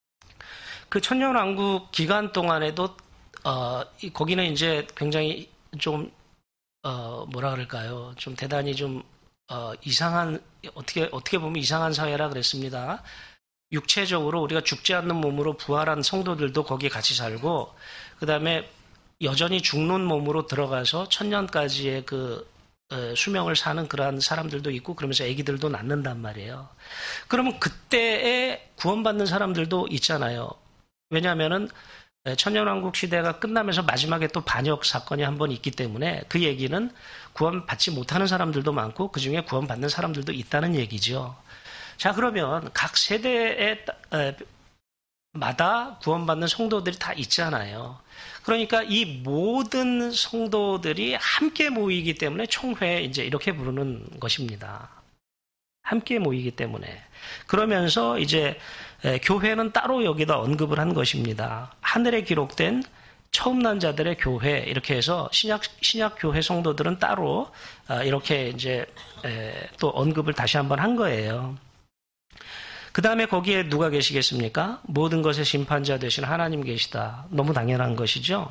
그 천년왕국 기간 동안에도 어, 거기는 이제 굉장히 좀 어, 뭐라 그럴까요? 좀 대단히 좀 어, 이상한 어떻게 어떻게 보면 이상한 사회라 그랬습니다. 육체적으로 우리가 죽지 않는 몸으로 부활한 성도들도 거기에 같이 살고 그 다음에 여전히 죽는 몸으로 들어가서 천년까지의 그 어, 수명을 사는 그러한 사람들도 있고 그러면서 아기들도 낳는단 말이에요. 그러면 그때에 구원받는 사람들도 있잖아요. 왜냐하면은 천년왕국 시대가 끝나면서 마지막에 또 반역 사건이 한 번 있기 때문에 그 얘기는 구원받지 못하는 사람들도 많고 그중에 구원받는 사람들도 있다는 얘기죠. 자, 그러면 각 세대에 마다 구원받는 성도들이 다 있잖아요. 그러니까 이 모든 성도들이 함께 모이기 때문에 총회 이제 이렇게 부르는 것입니다. 함께 모이기 때문에. 그러면서 이제 교회는 따로 여기다 언급을 한 것입니다. 하늘에 기록된 처음 난 자들의 교회 이렇게 해서 신약 신약 교회 성도들은 따로 이렇게 이제 또 언급을 다시 한번 한 거예요. 그 다음에 거기에 누가 계시겠습니까? 모든 것의 심판자 되신 하나님 계시다. 너무 당연한 것이죠.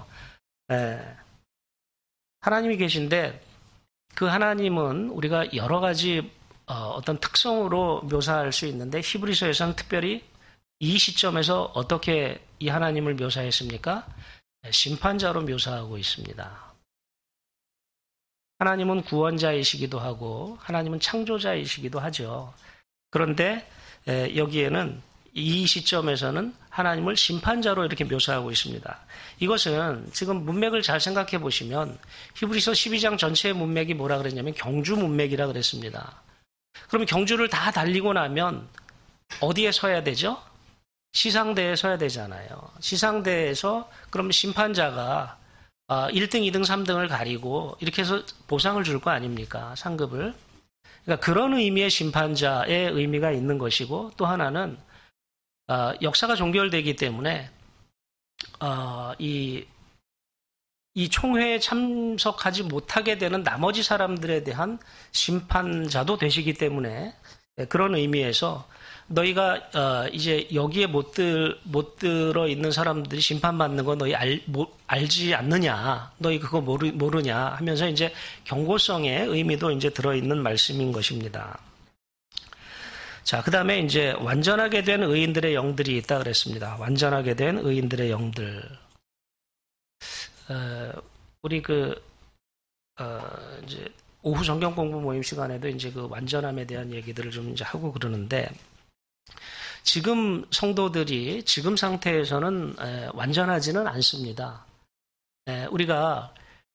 하나님이 계신데 그 하나님은 우리가 여러 가지 어떤 특성으로 묘사할 수 있는데 히브리서에서는 특별히 이 시점에서 어떻게 이 하나님을 묘사했습니까? 심판자로 묘사하고 있습니다. 하나님은 구원자이시기도 하고 하나님은 창조자이시기도 하죠. 그런데 여기에는 이 시점에서는 하나님을 심판자로 이렇게 묘사하고 있습니다. 이것은 지금 문맥을 잘 생각해 보시면 히브리서 십이 장 전체의 문맥이 뭐라 그랬냐면 경주 문맥이라 그랬습니다. 그러면 경주를 다 달리고 나면 어디에 서야 되죠? 시상대에 서야 되잖아요. 시상대에서 그럼 심판자가 일 등, 이 등, 삼 등을 가리고 이렇게 해서 보상을 줄 거 아닙니까? 상급을. 그러니까 그런 의미의 심판자의 의미가 있는 것이고 또 하나는 역사가 종결되기 때문에 이, 이 총회에 참석하지 못하게 되는 나머지 사람들에 대한 심판자도 되시기 때문에 그런 의미에서 너희가 어, 이제 여기에 못, 들, 못 들어 있는 사람들이 심판받는 거 너희 알, 모, 알지 않느냐, 너희 그거 모르, 모르냐 하면서 이제 경고성의 의미도 이제 들어있는 말씀인 것입니다. 자, 그 다음에 이제 완전하게 된 의인들의 영들이 있다 그랬습니다. 완전하게 된 의인들의 영들. 어, 우리 그, 어, 이제 오후 성경 공부 모임 시간에도 이제 그 완전함에 대한 얘기들을 좀 이제 하고 그러는데, 지금 성도들이 지금 상태에서는 완전하지는 않습니다. 우리가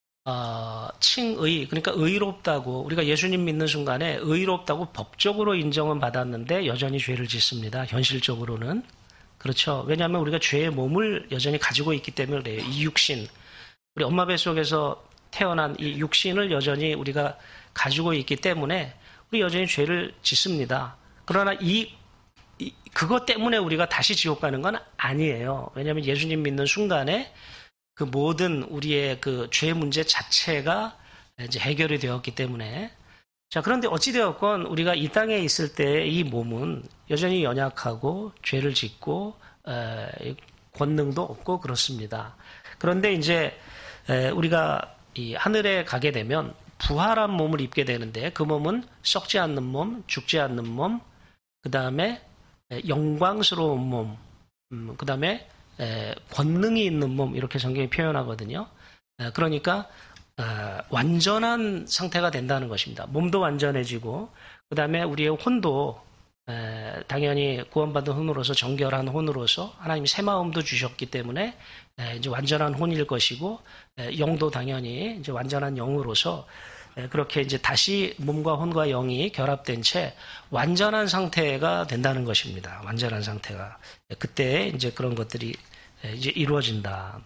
칭의, 그러니까 의롭다고, 우리가 예수님 믿는 순간에 의롭다고 법적으로 인정은 받았는데 여전히 죄를 짓습니다. 현실적으로는. 그렇죠. 왜냐하면 우리가 죄의 몸을 여전히 가지고 있기 때문에 그래요. 이 육신, 우리 엄마 뱃속에서 태어난 이 육신을 여전히 우리가 가지고 있기 때문에 우리 여전히 죄를 짓습니다. 그러나 이 그것 때문에 우리가 다시 지옥 가는 건 아니에요. 왜냐하면 예수님 믿는 순간에 그 모든 우리의 그 죄 문제 자체가 이제 해결이 되었기 때문에. 자, 그런데 어찌되었건 우리가 이 땅에 있을 때 이 몸은 여전히 연약하고 죄를 짓고 에, 권능도 없고 그렇습니다. 그런데 이제 에, 우리가 이 하늘에 가게 되면 부활한 몸을 입게 되는데 그 몸은 썩지 않는 몸, 죽지 않는 몸, 그 다음에 영광스러운 몸, 음, 그 다음에 권능이 있는 몸 이렇게 성경이 표현하거든요. 에, 그러니까 어, 완전한 상태가 된다는 것입니다. 몸도 완전해지고 그 다음에 우리의 혼도 에, 당연히 구원받은 혼으로서 정결한 혼으로서 하나님이 새 마음도 주셨기 때문에 에, 이제 완전한 혼일 것이고 에, 영도 당연히 이제 완전한 영으로서 그렇게 이제 다시 몸과 혼과 영이 결합된 채 완전한 상태가 된다는 것입니다. 완전한 상태가. 그때 이제 그런 것들이 이제 이루어진다.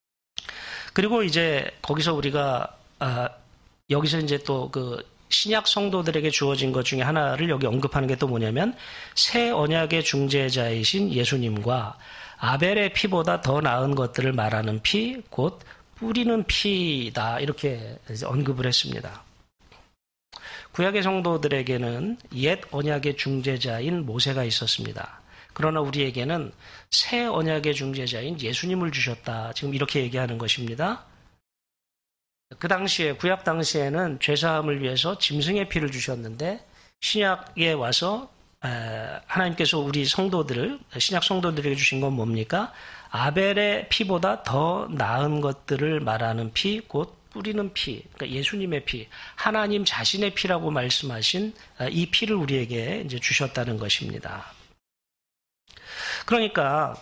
그리고 이제 거기서 우리가, 아, 여기서 이제 또 그 신약 성도들에게 주어진 것 중에 하나를 여기 언급하는 게 또 뭐냐면 새 언약의 중재자이신 예수님과 아벨의 피보다 더 나은 것들을 말하는 피, 곧 뿌리는 피다 이렇게 언급을 했습니다. 구약의 성도들에게는 옛 언약의 중재자인 모세가 있었습니다. 그러나 우리에게는 새 언약의 중재자인 예수님을 주셨다. 지금 이렇게 얘기하는 것입니다. 그 당시에 구약 당시에는 죄사함을 위해서 짐승의 피를 주셨는데 신약에 와서 하나님께서 우리 성도들을 신약 성도들에게 주신 건 뭡니까? 아벨의 피보다 더 나은 것들을 말하는 피, 곧 뿌리는 피, 그러니까 예수님의 피, 하나님 자신의 피라고 말씀하신 이 피를 우리에게 이제 주셨다는 것입니다. 그러니까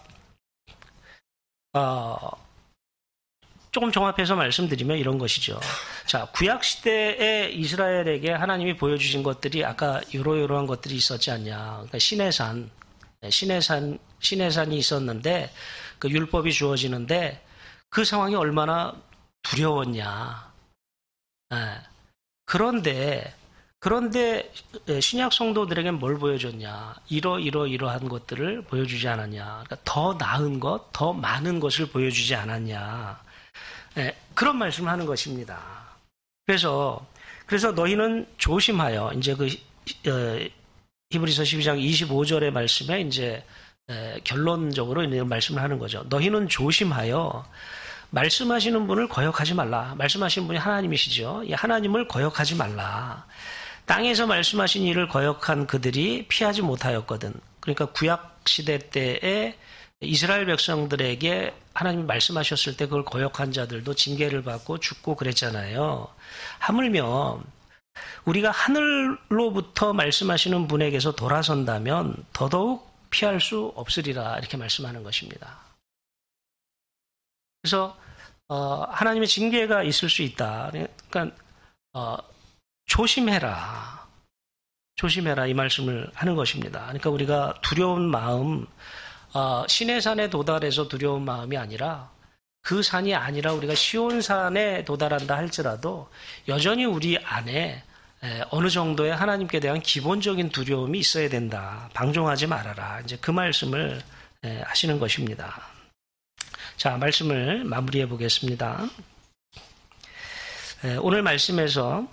어, 조금 종합해서 말씀드리면 이런 것이죠. 자, 구약 시대의 이스라엘에게 하나님이 보여주신 것들이 아까 요러요러한 것들이 있었지 않냐? 그러니까 시내산, 시내산, 시내산이 있었는데 그 율법이 주어지는데 그 상황이 얼마나 두려웠냐. 네. 그런데 그런데 신약 성도들에게 뭘 보여줬냐? 이러 이러 이러한 것들을 보여주지 않았냐? 그러니까 더 나은 것, 더 많은 것을 보여주지 않았냐? 예, 그런 말씀을 하는 것입니다. 그래서 그래서 너희는 조심하여 이제 그 어, 히브리서 십이 장 이십오 절의 말씀에 이제 에, 결론적으로 이런 말씀을 하는 거죠. 너희는 조심하여 말씀하시는 분을 거역하지 말라. 말씀하시는 분이 하나님이시죠. 이 하나님을 거역하지 말라. 땅에서 말씀하신 일을 거역한 그들이 피하지 못하였거든. 그러니까 구약 시대 때에 이스라엘 백성들에게 하나님이 말씀하셨을 때 그걸 거역한 자들도 징계를 받고 죽고 그랬잖아요. 하물며 우리가 하늘로부터 말씀하시는 분에게서 돌아선다면 더더욱 피할 수 없으리라 이렇게 말씀하는 것입니다. 그래서 어, 하나님의 징계가 있을 수 있다. 그러니까 어, 조심해라. 조심해라 이 말씀을 하는 것입니다. 그러니까 우리가 두려운 마음, 어, 신의 산에 도달해서 두려운 마음이 아니라 그 산이 아니라 우리가 시온산에 도달한다 할지라도 여전히 우리 안에 어느 정도의 하나님께 대한 기본적인 두려움이 있어야 된다. 방종하지 말아라. 이제 그 말씀을 하시는 것입니다. 자, 말씀을 마무리해 보겠습니다. 오늘 말씀에서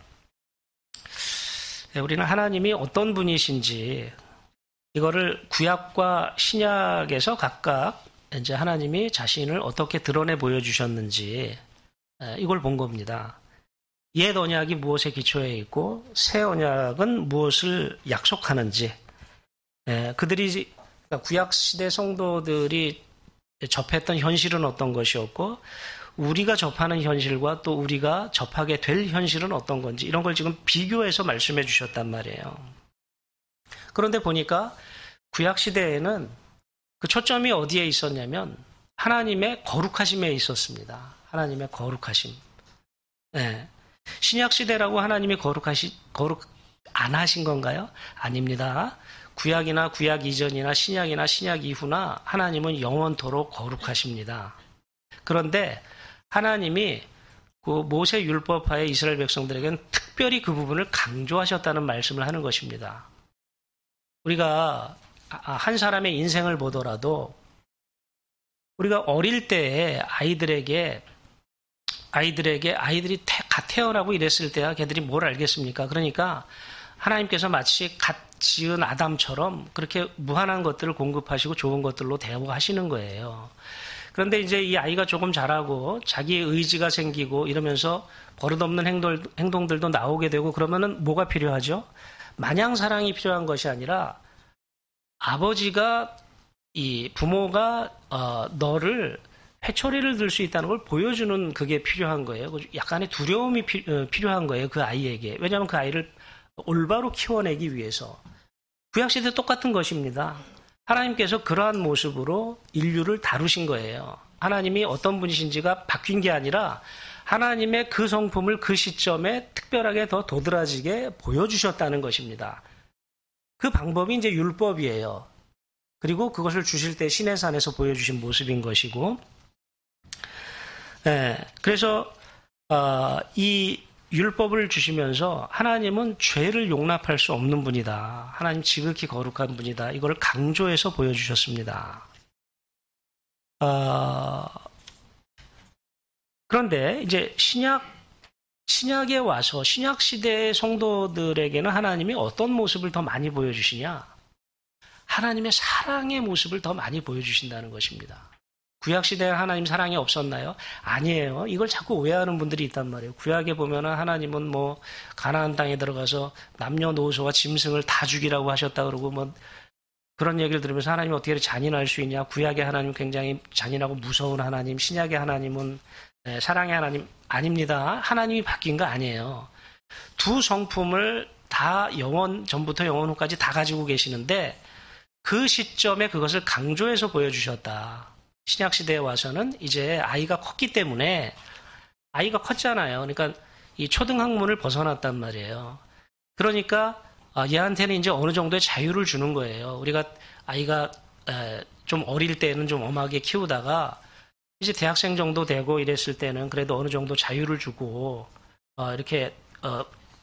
우리는 하나님이 어떤 분이신지 이거를 구약과 신약에서 각각 이제 하나님이 자신을 어떻게 드러내 보여주셨는지 이걸 본 겁니다. 옛 언약이 무엇에 기초해 있고 새 언약은 무엇을 약속하는지 그들이 구약 시대 성도들이 접했던 현실은 어떤 것이었고 우리가 접하는 현실과 또 우리가 접하게 될 현실은 어떤 건지 이런 걸 지금 비교해서 말씀해 주셨단 말이에요. 그런데 보니까 구약 시대에는 그 초점이 어디에 있었냐면 하나님의 거룩하심에 있었습니다. 하나님의 거룩하심. 네. 신약 시대라고 하나님이 거룩하시 거룩 안 하신 건가요? 아닙니다. 구약이나 구약 이전이나 신약이나 신약 이후나 하나님은 영원토록 거룩하십니다. 그런데 하나님이 그 모세 율법하에 이스라엘 백성들에게는 특별히 그 부분을 강조하셨다는 말씀을 하는 것입니다. 우리가 한 사람의 인생을 보더라도 우리가 어릴 때에 아이들에게 아이들에게 아이들이 갓 태어나고 이랬을 때야 걔들이 뭘 알겠습니까? 그러니까 하나님께서 마치 갓 지은 아담처럼 그렇게 무한한 것들을 공급하시고 좋은 것들로 대우하시는 거예요. 그런데 이제 이 아이가 조금 자라고 자기 의지가 생기고 이러면서 버릇없는 행동, 행동들도 나오게 되고 그러면은 뭐가 필요하죠? 마냥 사랑이 필요한 것이 아니라 아버지가 이 부모가 어, 너를 회초리를 들 수 있다는 걸 보여주는 그게 필요한 거예요. 약간의 두려움이 피, 어, 필요한 거예요. 그 아이에게. 왜냐하면 그 아이를 올바로 키워내기 위해서. 구약시대 똑같은 것입니다. 하나님께서 그러한 모습으로 인류를 다루신 거예요. 하나님이 어떤 분이신지가 바뀐 게 아니라 하나님의 그 성품을 그 시점에 특별하게 더 도드라지게 보여주셨다는 것입니다. 그 방법이 이제 율법이에요. 그리고 그것을 주실 때 시내산에서 보여주신 모습인 것이고, 네, 그래서 어, 이 율법을 주시면서 하나님은 죄를 용납할 수 없는 분이다. 하나님 지극히 거룩한 분이다. 이걸 강조해서 보여주셨습니다. 어, 그런데 이제 신약, 신약에 와서 신약 시대의 성도들에게는 하나님이 어떤 모습을 더 많이 보여주시냐? 하나님의 사랑의 모습을 더 많이 보여주신다는 것입니다. 구약시대에 하나님 사랑이 없었나요? 아니에요. 이걸 자꾸 오해하는 분들이 있단 말이에요. 구약에 보면은 하나님은 뭐 가나안 땅에 들어가서 남녀노소와 짐승을 다 죽이라고 하셨다 그러고 뭐 그런 얘기를 들으면서 하나님이 어떻게 잔인할 수 있냐? 구약의 하나님 굉장히 잔인하고 무서운 하나님, 신약의 하나님은 사랑의 하나님 아닙니다. 하나님이 바뀐 거 아니에요. 두 성품을 다 영원 전부터 영원 후까지 다 가지고 계시는데 그 시점에 그것을 강조해서 보여주셨다. 신약시대에 와서는 이제 아이가 컸기 때문에 아이가 컸잖아요. 그러니까 이 초등학문을 벗어났단 말이에요. 그러니까 얘한테는 이제 어느 정도의 자유를 주는 거예요. 우리가 아이가 좀 어릴 때는 좀 엄하게 키우다가 이제 대학생 정도 되고 이랬을 때는 그래도 어느 정도 자유를 주고 이렇게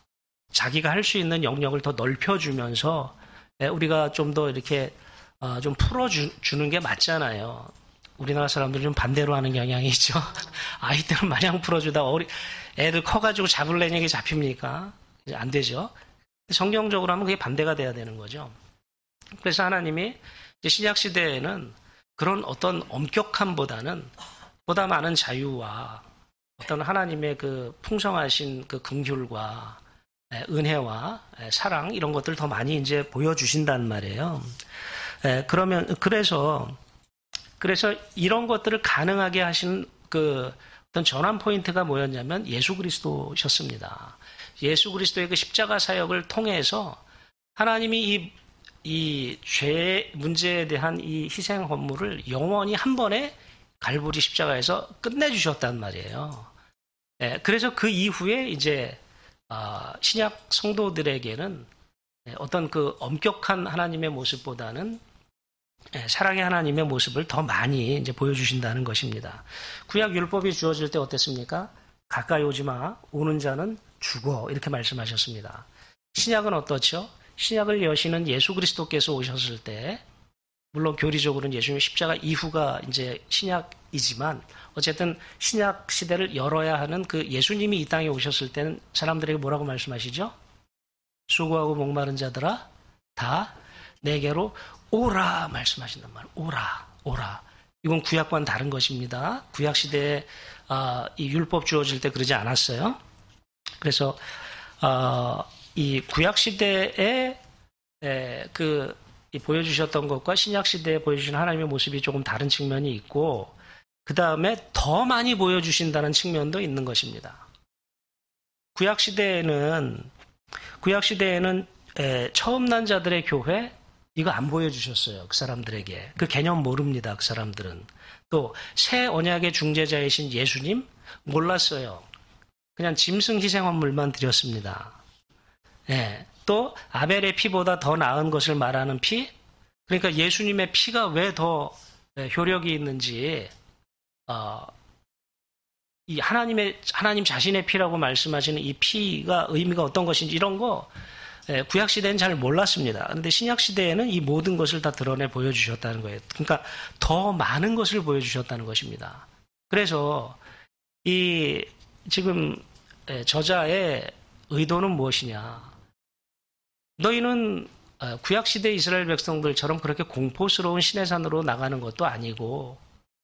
자기가 할 수 있는 영역을 더 넓혀주면서 우리가 좀 더 이렇게 좀 풀어주는 게 맞잖아요. 우리나라 사람들은 좀 반대로 하는 경향이 있죠. 아이들은 마냥 풀어주다 어리, 애들 커가지고 잡으려는 게 잡힙니까? 안 되죠. 성경적으로 하면 그게 반대가 돼야 되는 거죠. 그래서 하나님이 신약 시대에는 그런 어떤 엄격함보다는 보다 많은 자유와 어떤 하나님의 그 풍성하신 그 긍휼과 은혜와 사랑 이런 것들 더 많이 이제 보여주신단 말이에요. 그러면 그래서 그래서 이런 것들을 가능하게 하신 그 어떤 전환 포인트가 뭐였냐면 예수 그리스도셨습니다. 예수 그리스도의 그 십자가 사역을 통해서 하나님이 이, 이 죄 문제에 대한 이 희생 헌물을 영원히 한 번에 갈보리 십자가에서 끝내주셨단 말이에요. 네, 그래서 그 이후에 이제 어, 신약 성도들에게는 어떤 그 엄격한 하나님의 모습보다는 사랑의 하나님의 모습을 더 많이 이제 보여주신다는 것입니다. 구약 율법이 주어질 때 어땠습니까? 가까이 오지 마, 오는 자는 죽어 이렇게 말씀하셨습니다. 신약은 어떻죠? 신약을 여시는 예수 그리스도께서 오셨을 때, 물론 교리적으로는 예수님 십자가 이후가 이제 신약이지만 어쨌든 신약 시대를 열어야 하는 그 예수님이 이 땅에 오셨을 때는 사람들에게 뭐라고 말씀하시죠? 수고하고 목마른 자들아 다 내게로 오라 말씀하신단 말이에요. 오라, 오라. 이건 구약과는 다른 것입니다. 구약 시대에 어, 이 율법 주어질 때 그러지 않았어요. 그래서 어, 이 구약 시대에 에, 그 이 보여주셨던 것과 신약 시대에 보여주신 하나님의 모습이 조금 다른 측면이 있고, 그 다음에 더 많이 보여주신다는 측면도 있는 것입니다. 구약 시대에는 구약 시대에는 에, 처음 난 자들의 교회 이거 안 보여주셨어요. 그 사람들에게. 그 개념 모릅니다. 그 사람들은. 또 새 언약의 중재자이신 예수님 몰랐어요. 그냥 짐승 희생헌물만 드렸습니다. 예. 또 아벨의 피보다 더 나은 것을 말하는 피, 그러니까 예수님의 피가 왜 더 효력이 있는지, 어, 이 하나님의 하나님 자신의 피라고 말씀하시는 이 피가 의미가 어떤 것인지 이런 거 구약 시대는 잘 몰랐습니다. 그런데 신약 시대에는 이 모든 것을 다 드러내 보여주셨다는 거예요. 그러니까 더 많은 것을 보여주셨다는 것입니다. 그래서 이 지금 저자의 의도는 무엇이냐? 너희는 구약 시대 이스라엘 백성들처럼 그렇게 공포스러운 시내산으로 나가는 것도 아니고,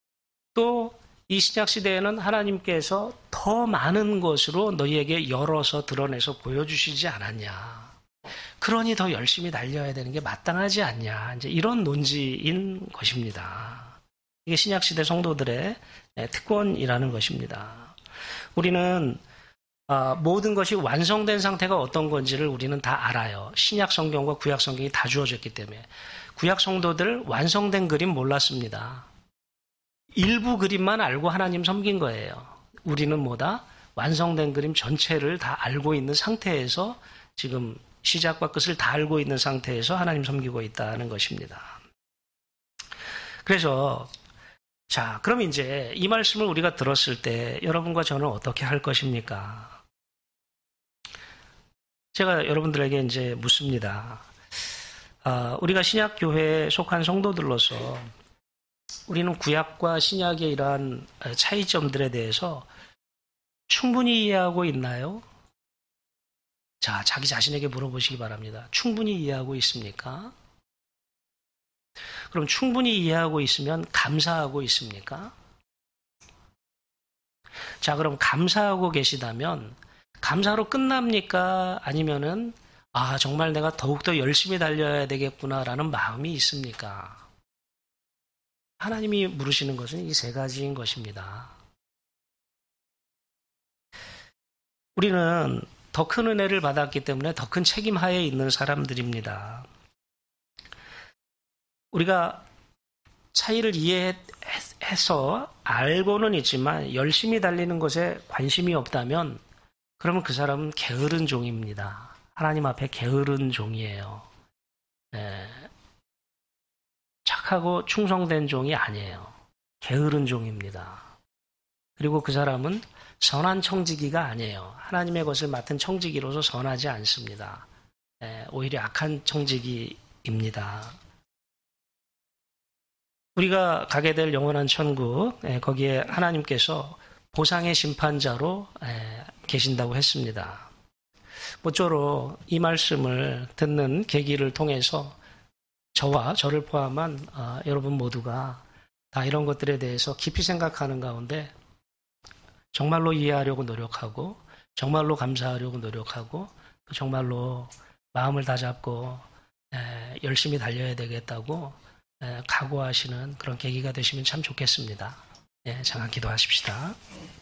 또 이 신약 시대에는 하나님께서 더 많은 것으로 너희에게 열어서 드러내서 보여주시지 않았냐. 그러니 더 열심히 달려야 되는 게 마땅하지 않냐. 이제 이런 논지인 것입니다. 이게 신약 시대 성도들의 특권이라는 것입니다. 우리는 모든 것이 완성된 상태가 어떤 건지를 우리는 다 알아요. 신약 성경과 구약 성경이 다 주어졌기 때문에. 구약 성도들 완성된 그림 몰랐습니다. 일부 그림만 알고 하나님 섬긴 거예요. 우리는 뭐다? 완성된 그림 전체를 다 알고 있는 상태에서, 지금 시작과 끝을 다 알고 있는 상태에서 하나님 섬기고 있다는 것입니다. 그래서 자, 그럼 이제 이 말씀을 우리가 들었을 때 여러분과 저는 어떻게 할 것입니까? 제가 여러분들에게 이제 묻습니다. 아, 우리가 신약교회에 속한 성도들로서 우리는 구약과 신약의 이러한 차이점들에 대해서 충분히 이해하고 있나요? 자, 자기 자신에게 물어보시기 바랍니다. 충분히 이해하고 있습니까? 그럼 충분히 이해하고 있으면 감사하고 있습니까? 자, 그럼 감사하고 계시다면 감사로 끝납니까? 아니면은 아, 정말 내가 더욱더 열심히 달려야 되겠구나라는 마음이 있습니까? 하나님이 물으시는 것은 이 세 가지인 것입니다. 우리는 더 큰 은혜를 받았기 때문에 더 큰 책임 하에 있는 사람들입니다. 우리가 차이를 이해해서 알고는 있지만 열심히 달리는 것에 관심이 없다면 그러면 그 사람은 게으른 종입니다. 하나님 앞에 게으른 종이에요. 네. 착하고 충성된 종이 아니에요. 게으른 종입니다. 그리고 그 사람은 선한 청지기가 아니에요. 하나님의 것을 맡은 청지기로서 선하지 않습니다. 예, 오히려 악한 청지기입니다. 우리가 가게 될 영원한 천국, 예, 거기에 하나님께서 보상의 심판자로 예, 계신다고 했습니다. 모쪼록 이 말씀을 듣는 계기를 통해서 저와 저를 포함한 어, 여러분 모두가 다 이런 것들에 대해서 깊이 생각하는 가운데 정말로 이해하려고 노력하고 정말로 감사하려고 노력하고 정말로 마음을 다잡고 에, 열심히 달려야 되겠다고 에, 각오하시는 그런 계기가 되시면 참 좋겠습니다. 예, 잠깐 기도하십시다.